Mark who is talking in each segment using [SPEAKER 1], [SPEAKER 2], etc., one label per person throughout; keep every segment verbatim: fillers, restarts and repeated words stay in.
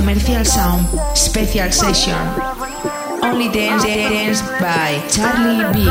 [SPEAKER 1] Commercial Sound Special Session. Only dance, dance by Charlie B.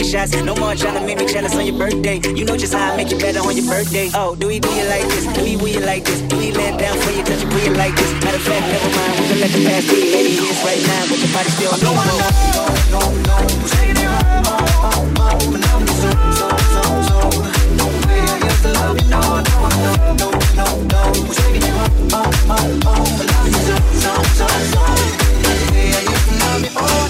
[SPEAKER 2] shots. No more trying to make me jealous on your birthday. You know just how I make you better on your birthday. Oh, do we do you like this? Do we will you like this? Do we let down for you, touch you, put you like this? Matter of fact, never mind, we can let the past be. Maybe it is right now, but your body still needs more. No, no, no, who's taking it home, home, home, but now I'm so, so, so, so. No way I used to love you, no, no, no, no, no, no. Who's taking it home, home, home, home, but now I'm so, so, so, so. No way I used to love you, oh.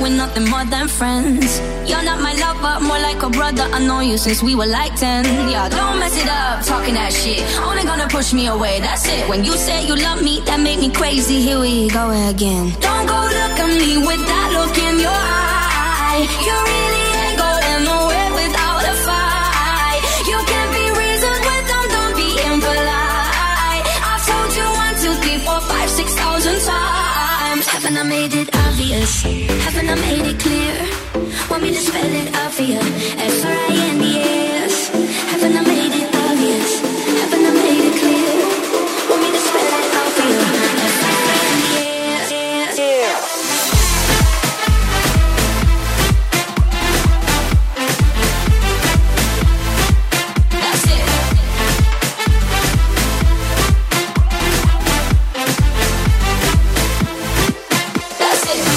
[SPEAKER 3] we're nothing more than friends. You're not my lover, more like a brother. I know you since we were like ten. Yeah, don't mess it up, talking that shit. Only gonna push me away, that's it. When you say you love me, that made me crazy. Here we go again. Don't go look at me with that look in your eye. You really ain't going nowhere without a fight. You can't be reasoned with them, don't be impolite. I've told you one, two, three, four, five, six thousand times. Haven't I made it obvious? Haven't I made it clear? Want me to spell it out for you? F R I N D S. Haven't I made it obvious? Haven't I made it clear? Want me to spell it out for you? F R I N D S. That's it. That's it.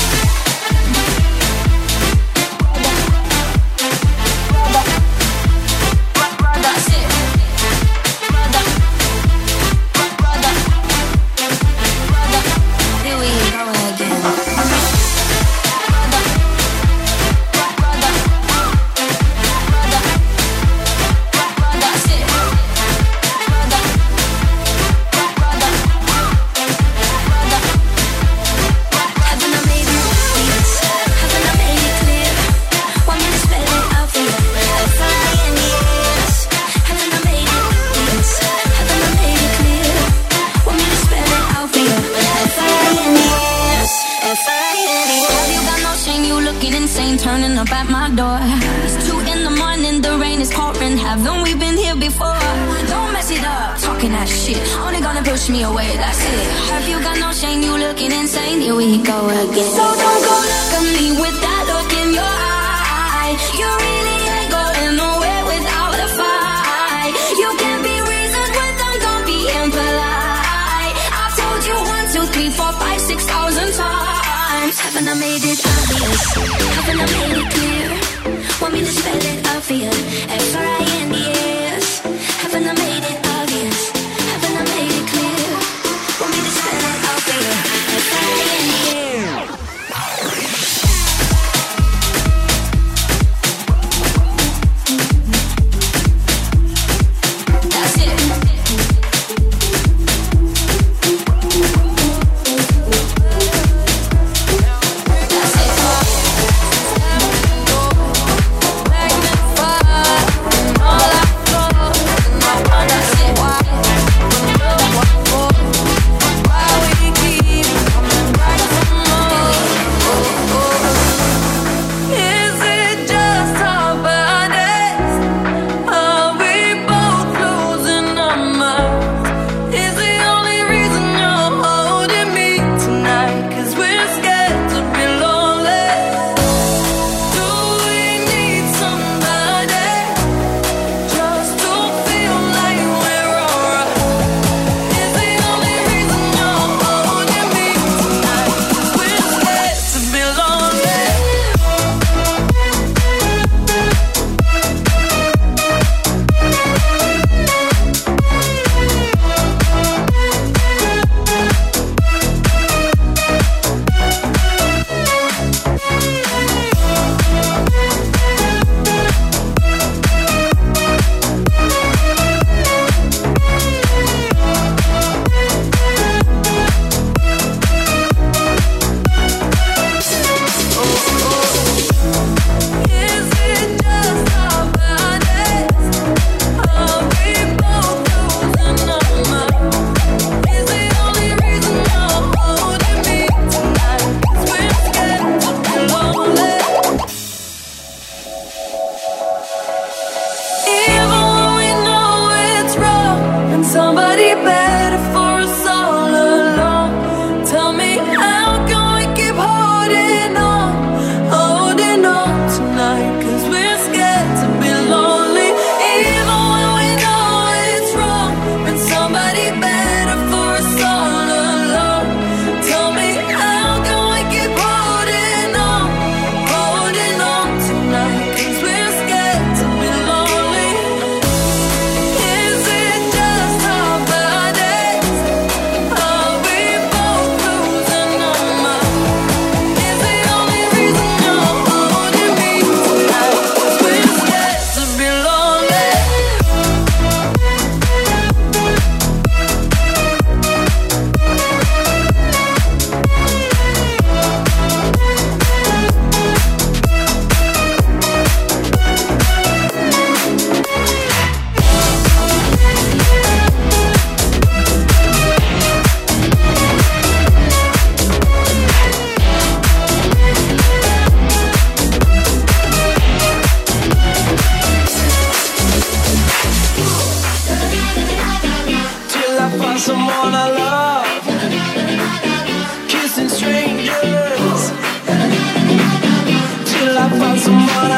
[SPEAKER 3] Turning up at my door. It's two in the morning, the rain is pouring. Haven't we been here before? Don't mess it up, talking that shit. Only gonna push me away, that's it. Have you got no shame? You looking insane? Here we go again. So don't go look at me with that look in your eye. You really ain't going nowhere without a fight. You can't be reasoned with them, don't be impolite. I've told you one, two, three, four, five, six thousand times. Haven't I made it obvious? Haven't I made it clear? Want me to spell it out for you? F R I N D S. Haven't I made it obvious? Haven't I made it clear? Want me to spell it out for you? F R I N D S.
[SPEAKER 4] Magnify, and all I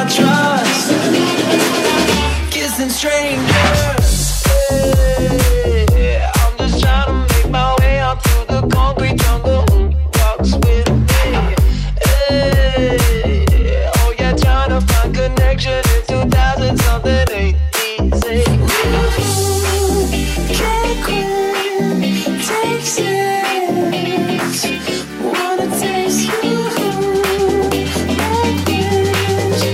[SPEAKER 4] I trust. Kissing strangers. Hey, I'm just trying to make my way out through the concrete jungle. Who walks with me? Hey, oh yeah, trying to find connection in two thousand something ain't easy. Can't quit, take six. Wanna taste you like this,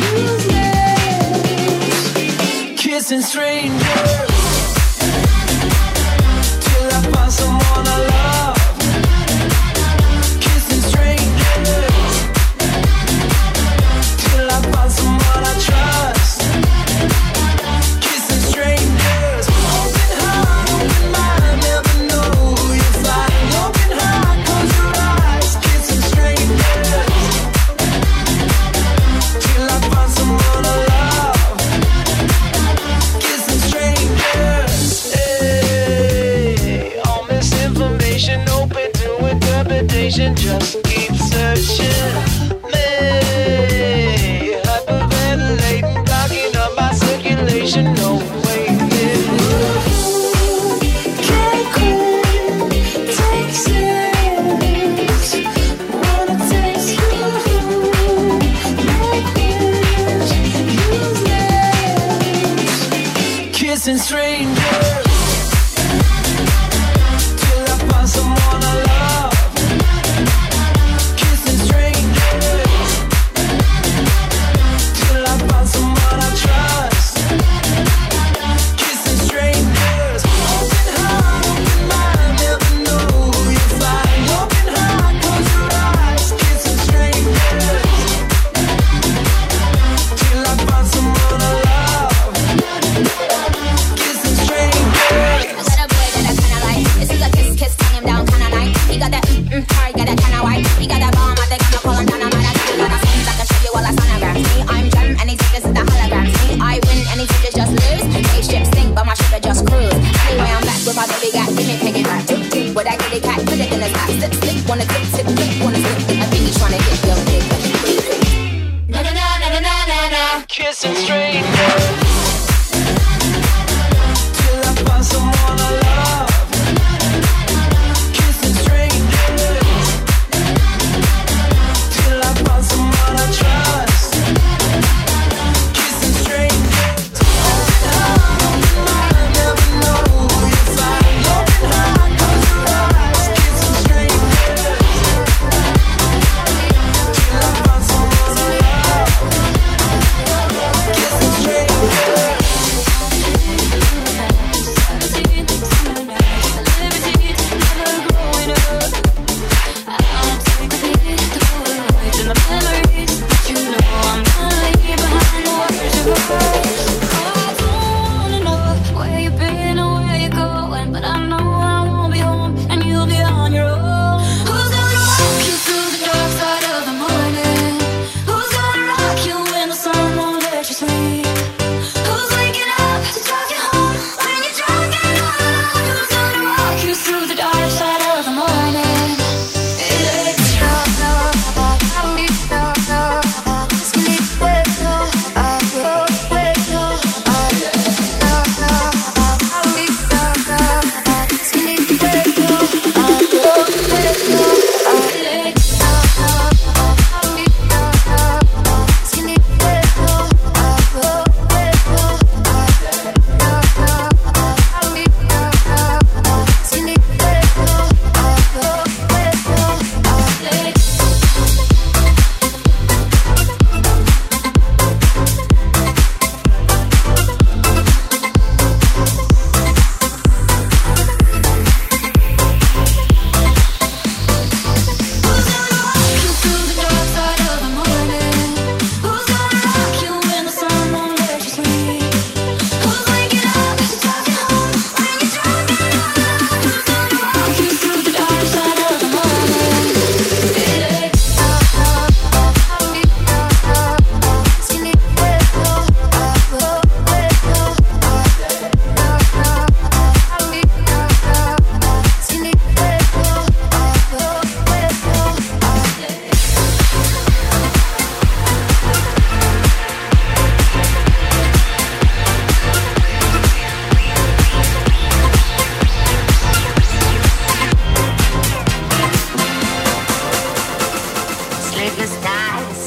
[SPEAKER 4] useless. Kissing strangers till I find someone I love. Kissing strangers till I find someone I trust. Kissing strangers, open heart, open mind, never know who you find. Open heart, close your eyes. Kissing strangers till I find someone I love. Kissing strangers, hey, all misinformation open to interpretation. Just keep searching. Me, hyperventilating, blocking up my circulation. No waiting. Can't quit, take six. Wanna taste you like this, useless. Kissing strangers till I find someone I love. Kissing strangers till I find someone I trust. Kissing strangers, open heart, open mind, never know who you find. Open heart, close your eyes. Kissing strangers till I find someone I love. Kissing strangers.
[SPEAKER 3] I got a boy that I kinda like. This is a kiss, kiss, tongue him down kinda night. He got that mm mm, he got that kinda white. He got that bomb, I think I'ma call him dynamite. I got a lot of things I can show you all our sonograms. Me, I'm Gem, and these tickets is the holograms. Me, I win, and these tickets just lose. Spaceship sink, but my ship just cruise. Anyway, I'm back with my baby got. Give me piggyback. With that kitty cat, put it in his lap. Slip, slip, wanna tip, tip, tip, wanna slip. I think he's tryna get your dick. Na na na na na na na.
[SPEAKER 4] Kissing strangers till I find someone I love. Kissing strangers till I find someone I trust. Kissing strangers, open heart, open mind, never know who you find. Open heart, close your eyes. Kissing strangers till I find someone I love. Kissing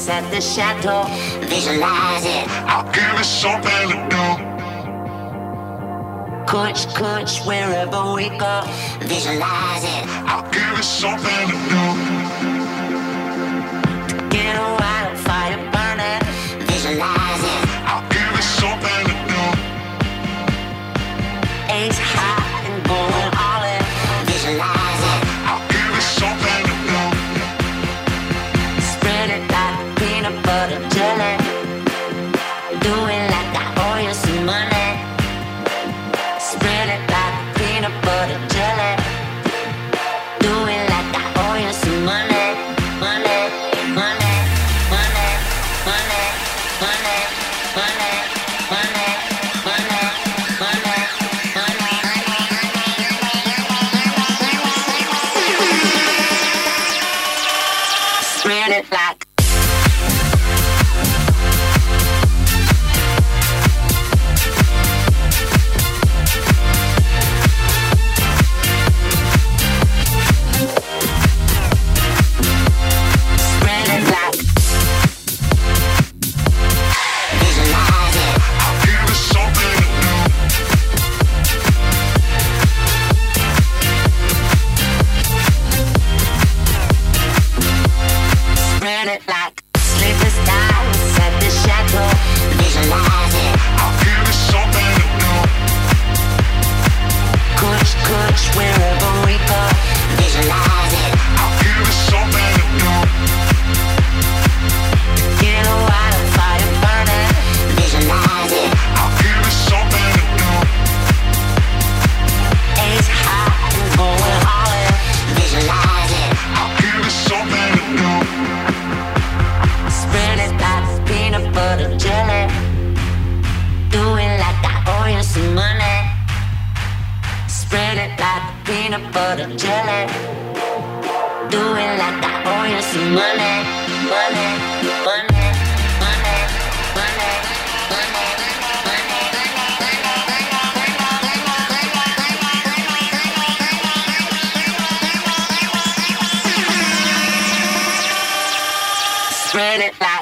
[SPEAKER 5] at the chateau. Visualize it.
[SPEAKER 6] I'll give it something to do.
[SPEAKER 5] Coach, coach, wherever we go. Visualize it.
[SPEAKER 6] I'll give it something to do.
[SPEAKER 5] Get a wildfire burning. Visualize it.
[SPEAKER 6] I'll give it something to do.
[SPEAKER 5] Ace high and going all in. Visualize it.
[SPEAKER 6] I'll give it something to do.
[SPEAKER 5] Spread it like peanut butter jelly. Do it like I owe you some money. Spread it like peanut butter jelly. Do it like I owe you some money. Money, money, money, money, money, money, money, money, money, money. Spread it like spread it like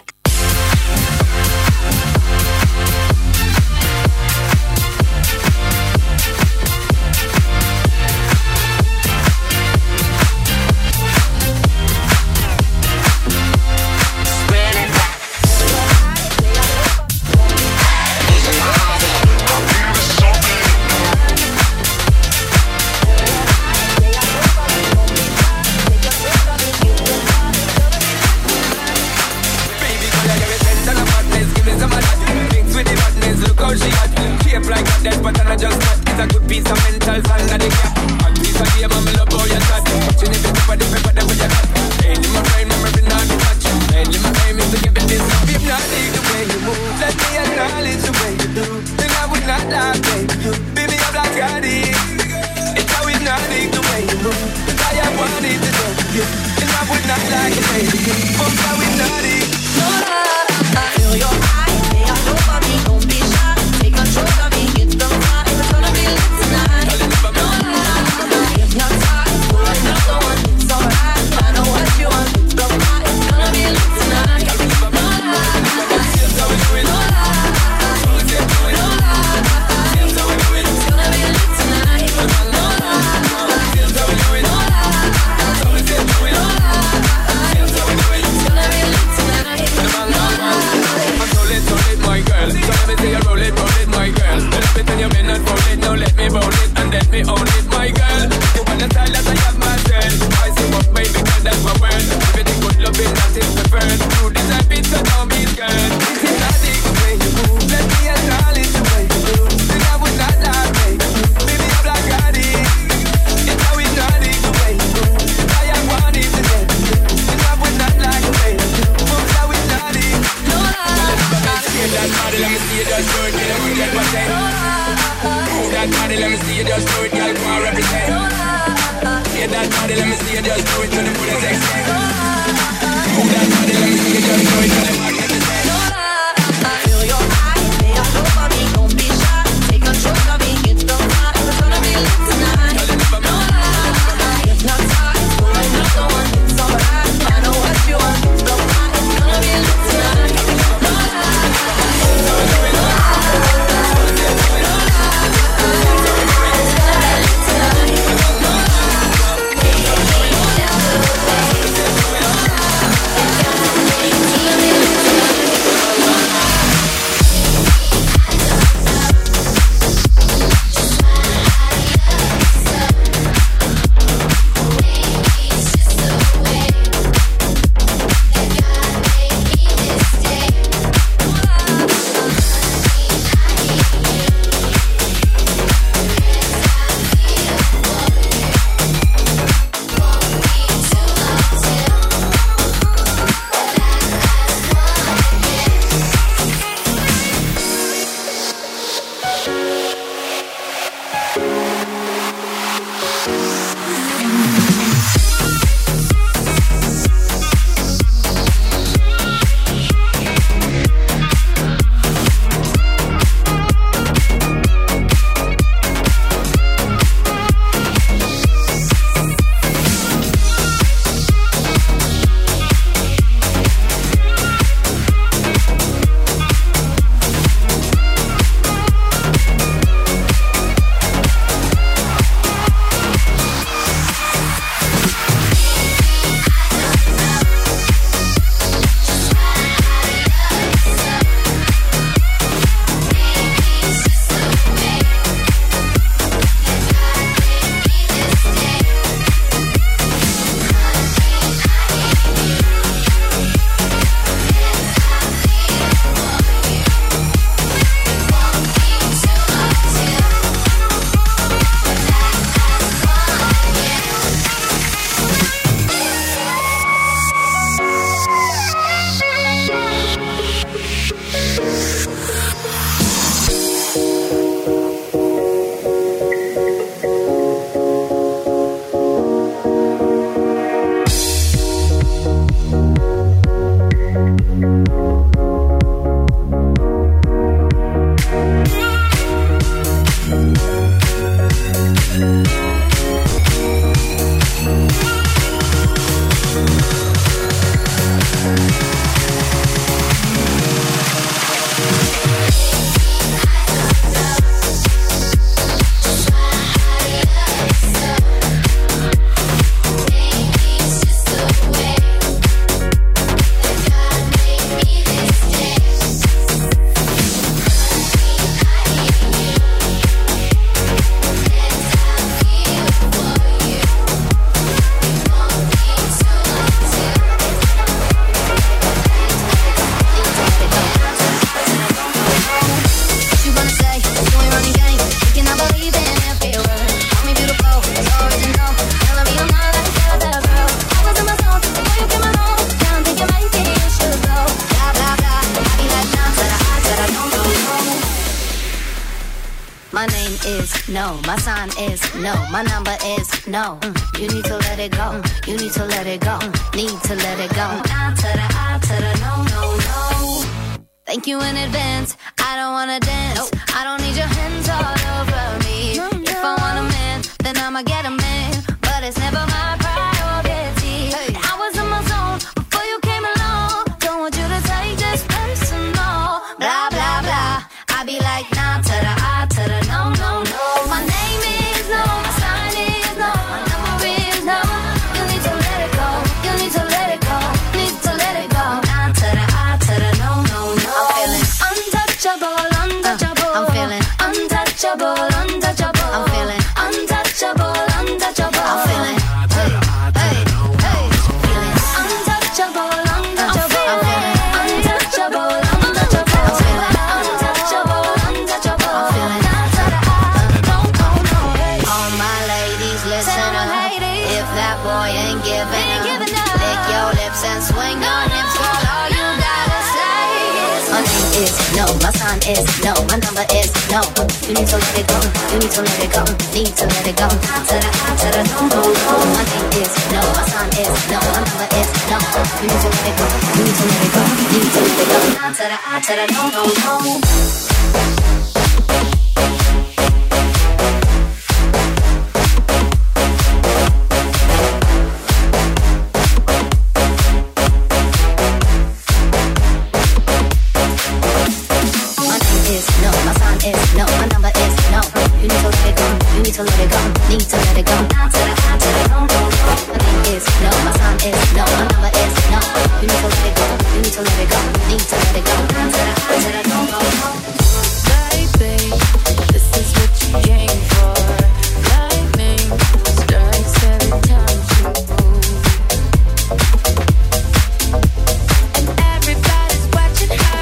[SPEAKER 3] is no. My sign is no. My number is no. Mm. You need to let it go. Mm. You need to let it go. Mm. Need to let it go. Nah to the I to the no, no, no. Thank you in advance. I don't wanna dance. Nope. I don't need your hands all over me. No, no. If I want a man, then I'ma get a man. But it's never my priority. Hey. I was in my zone before you came along. Don't want you to take this personal. Blah, blah, blah. I be like, nah to the I to the no, no, no. My name is no, my sign is no, my number is no. You need to let it go, you need to let it go, need to let it go. Nah to the I to the no, no, no. I'm feeling untouchable, untouchable. Uh, I'm feeling untouchable, untouchable. I'm feeling untouchable, untouchable. I'm feeling, hey, hey, hey. Feeling untouchable, untouchable. I'm feeling untouchable, untouchable. I'm feeling untouchable, untouchable. I'm feeling nah to the I, no, no, no. All my ladies, listen up. If that boy ain't giving up, lick your lips and swing your hips, girl. All you gotta say is my name is no, my sign is no, my number is no. You need to let it go, you need to let it go, need to let it go. Nah to the I to the no, no, no. My name is no, my sign is no, my number is no. You need to let it go, you need to let it go, need to let it go. Nah to the I to the no, no, no. No, my number is no. You need to let it go. You need to let it go. Need to let it go. Nah to the I to the no, no, no. My name is no. My sign is no. My number is no. You need to let it go. You need to let it go. Need to let it go. Nah to the I to the no, no, no. Baby, this is what you came for. Lightning strikes every time you move, and everybody's watching her.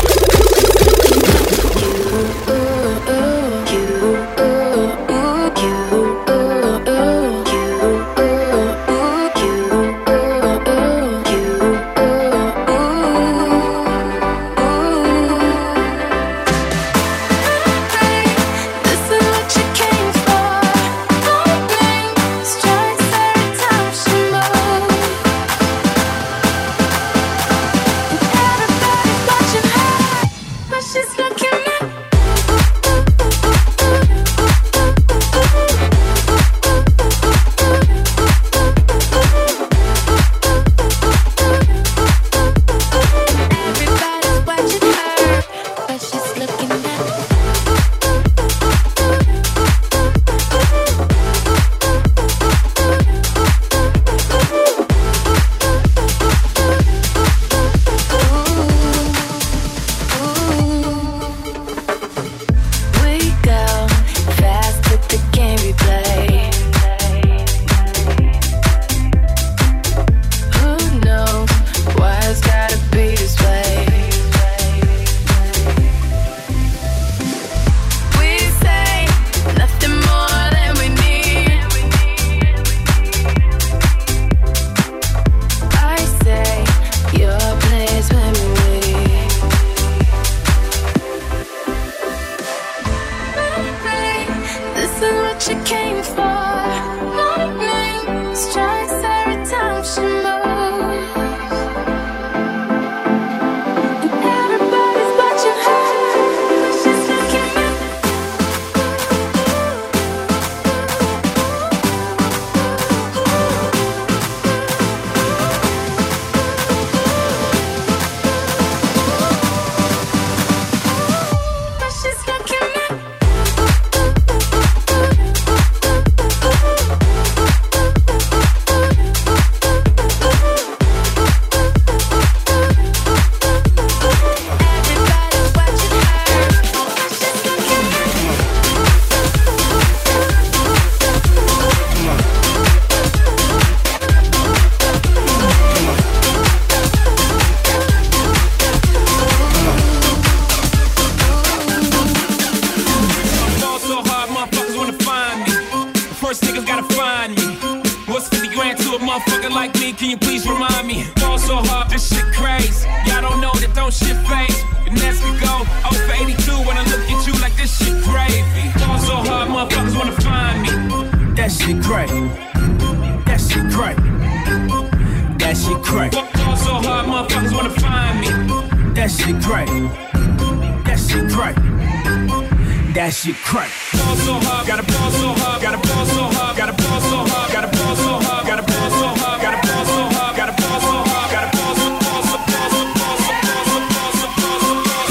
[SPEAKER 7] motherfucker like me, can you please remind me? Fall so hard, this shit crazy. Y'all don't know that don't shit phase. And as we go, oh for eighty-two when I look at you like this shit gravy. Fall so hard. shit crack. That shit crack. That shit crack. Ball so hard, motherfuckers wanna find me. That shit crack. That shit crack. That shit crack. Ball so hard, gotta ball so hard, gotta ball so hard, gotta ball so hard, gotta ball so hard, gotta ball so hard, gotta ball so hard, gotta ball so hard, gotta ball so ball so ball so ball so ball so ball so ball so ball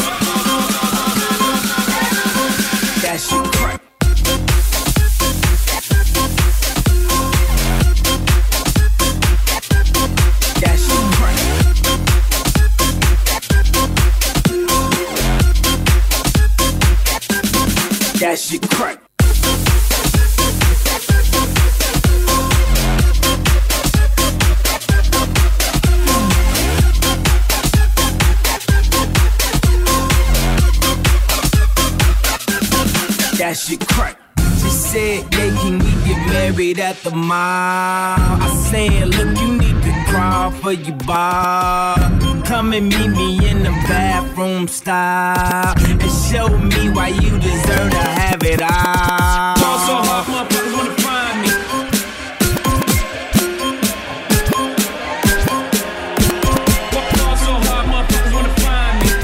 [SPEAKER 7] so. That shit crack. That shit crack. That shit crack. That shit crack. She said, yeah, can we get married at the mall? I said, look, you need to crawl for your bar. Come and meet me in the bathroom style and show me why you deserve to have it all. Ball so hard, motherfuckers wanna find me. Ball so hard, motherfuckers wanna find me.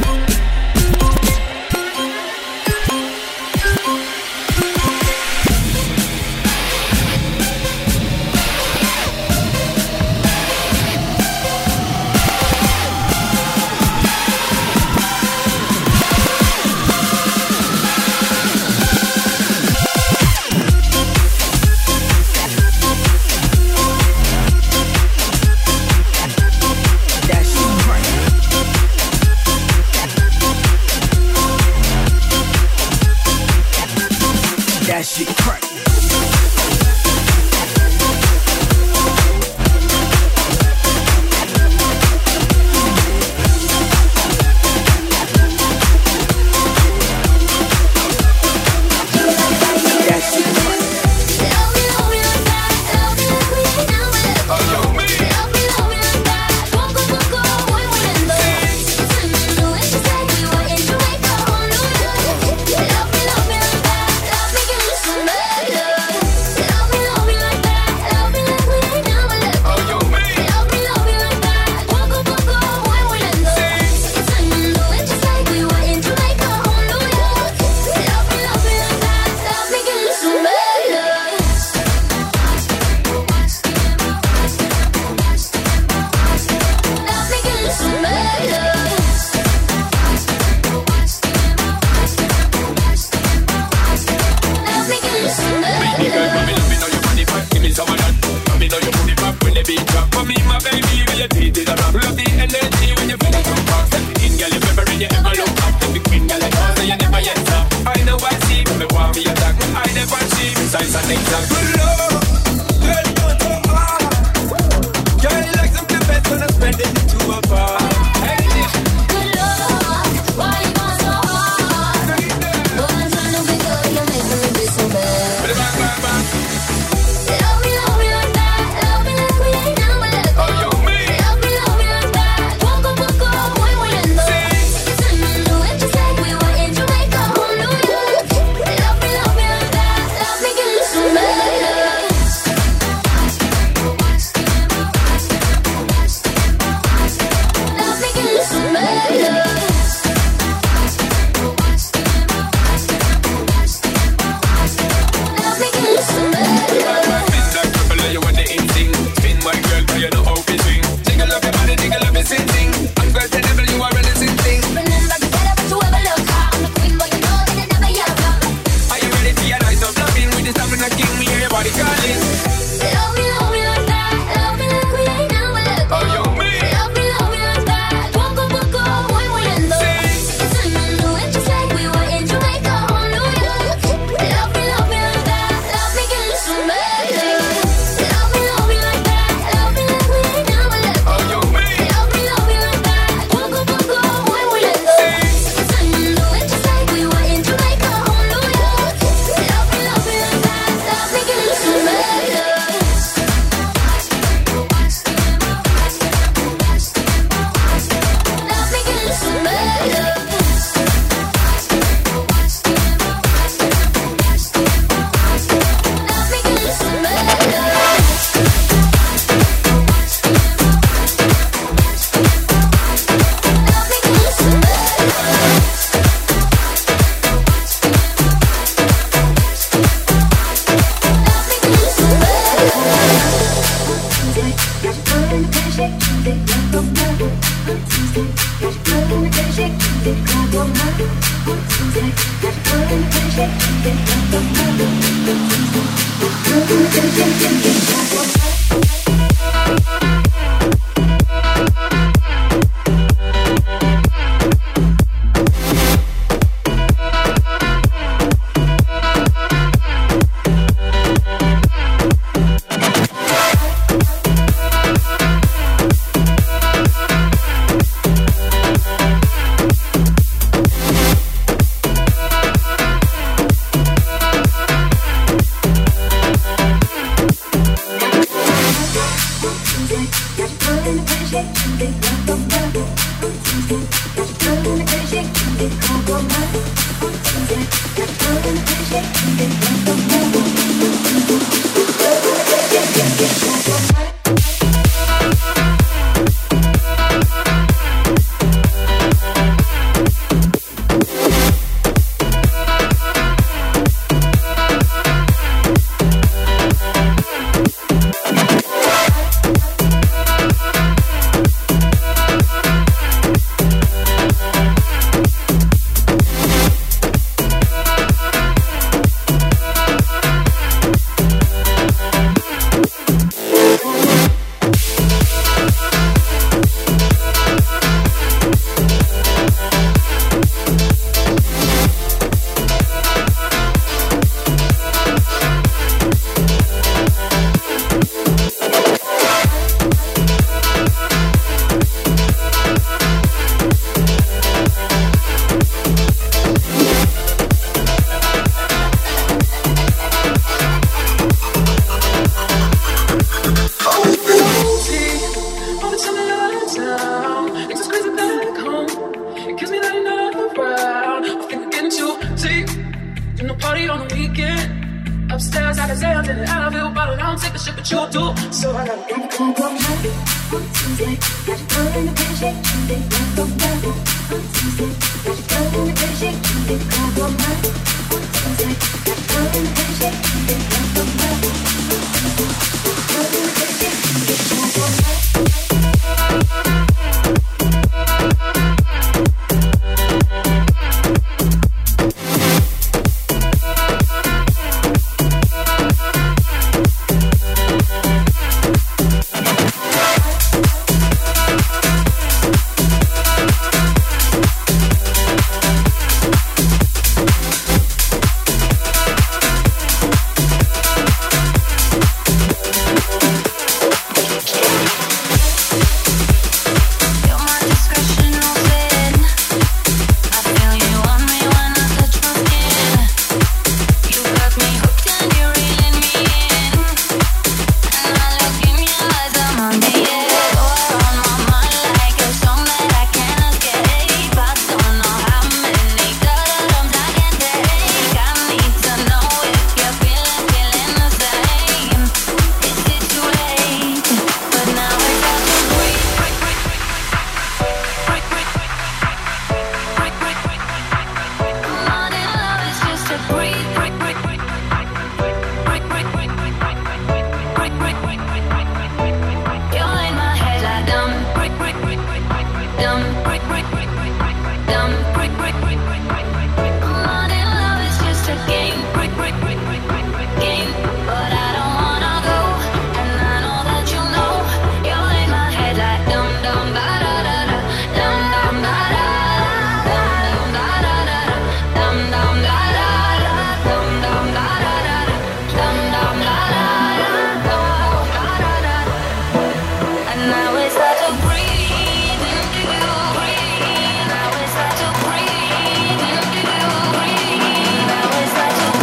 [SPEAKER 3] Breathe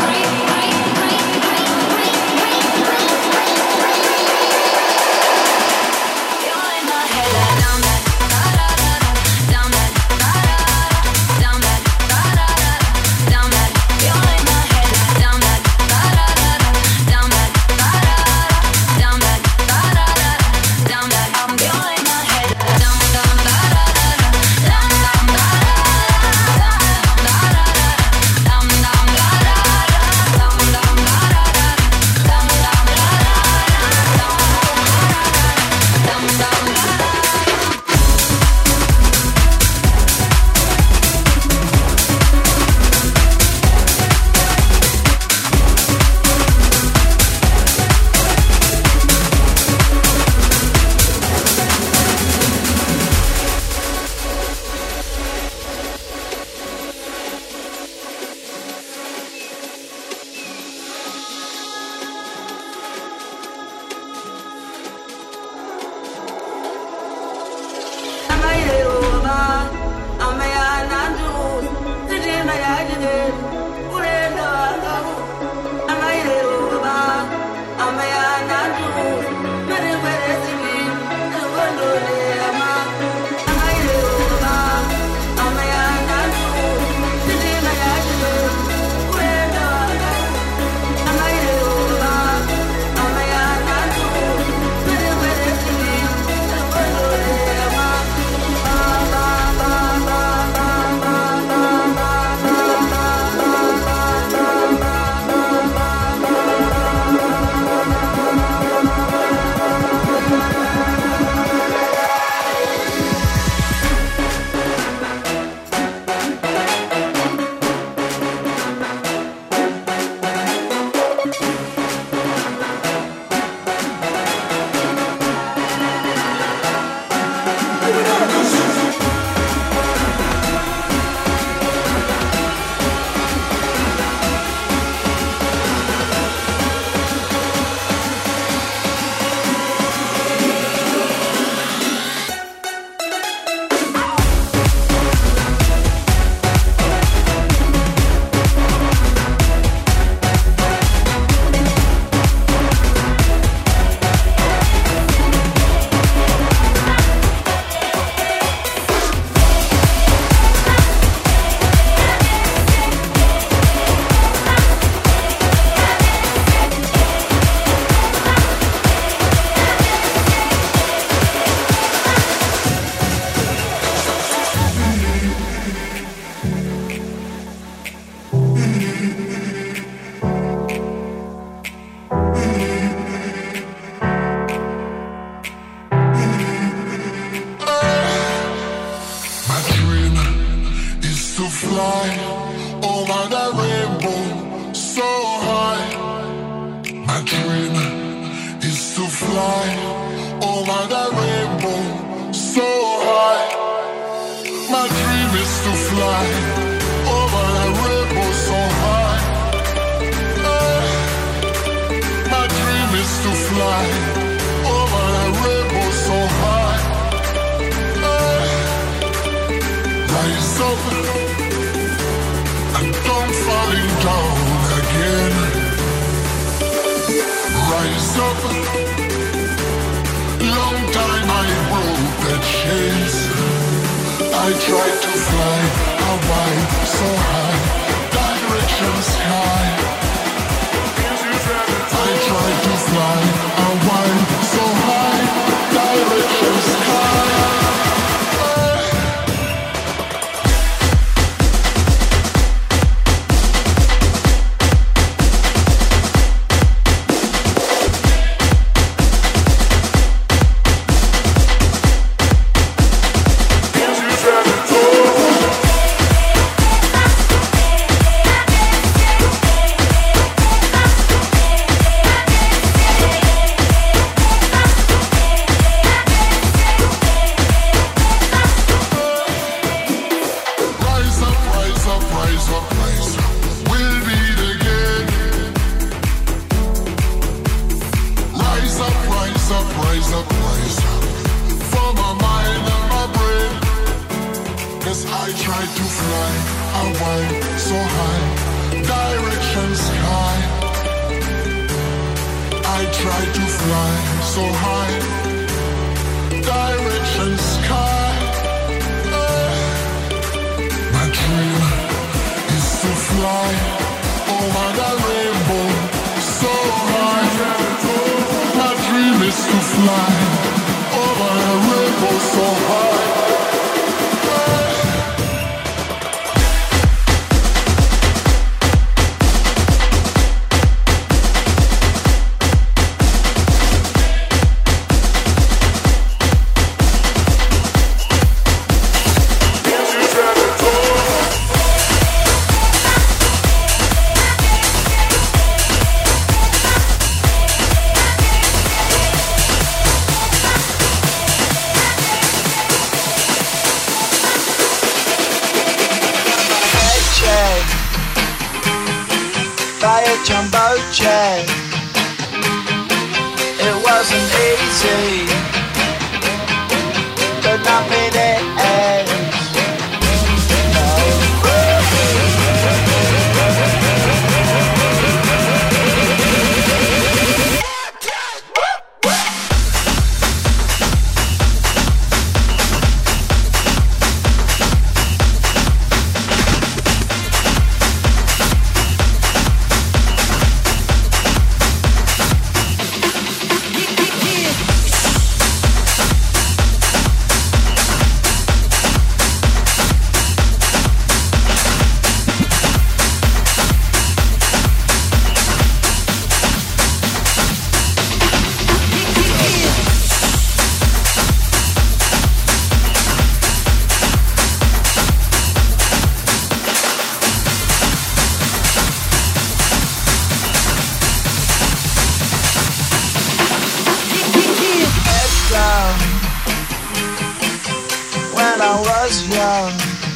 [SPEAKER 4] when I was young.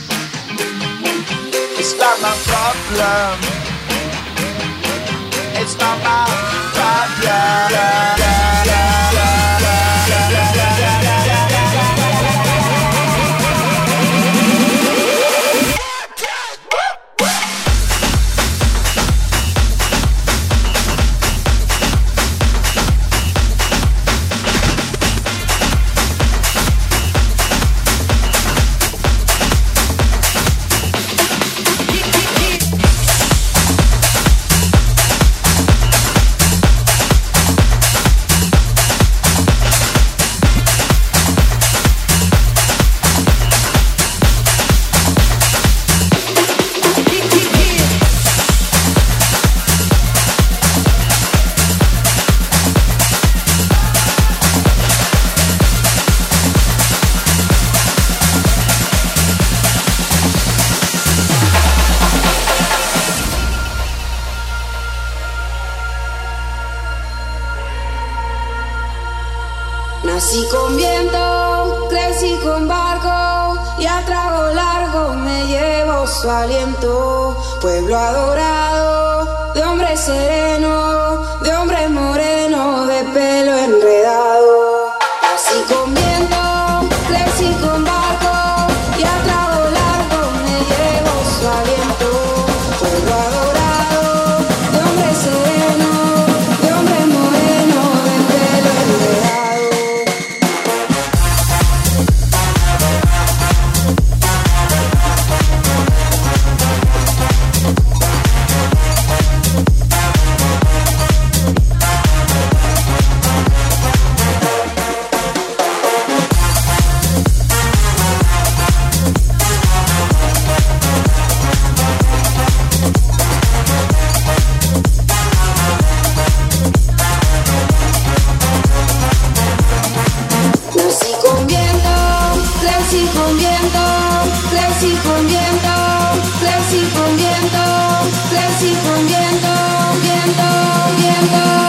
[SPEAKER 4] It's not my problem. It's not my problem.
[SPEAKER 8] Nací con viento, crecí con barco y a trago largo me llevo su aliento. Pueblo adorado, de hombre sereno, de hombre moreno, de pelo enredado. Nací con viento, crecí con barco y a trago largo me llevo su aliento. Pueblo adorado, de hombre sereno, de hombre moreno, de pelo enredado. Nací con viento, crecí con viento, crecí con viento, crecí con viento, crecí con viento, viento, viento.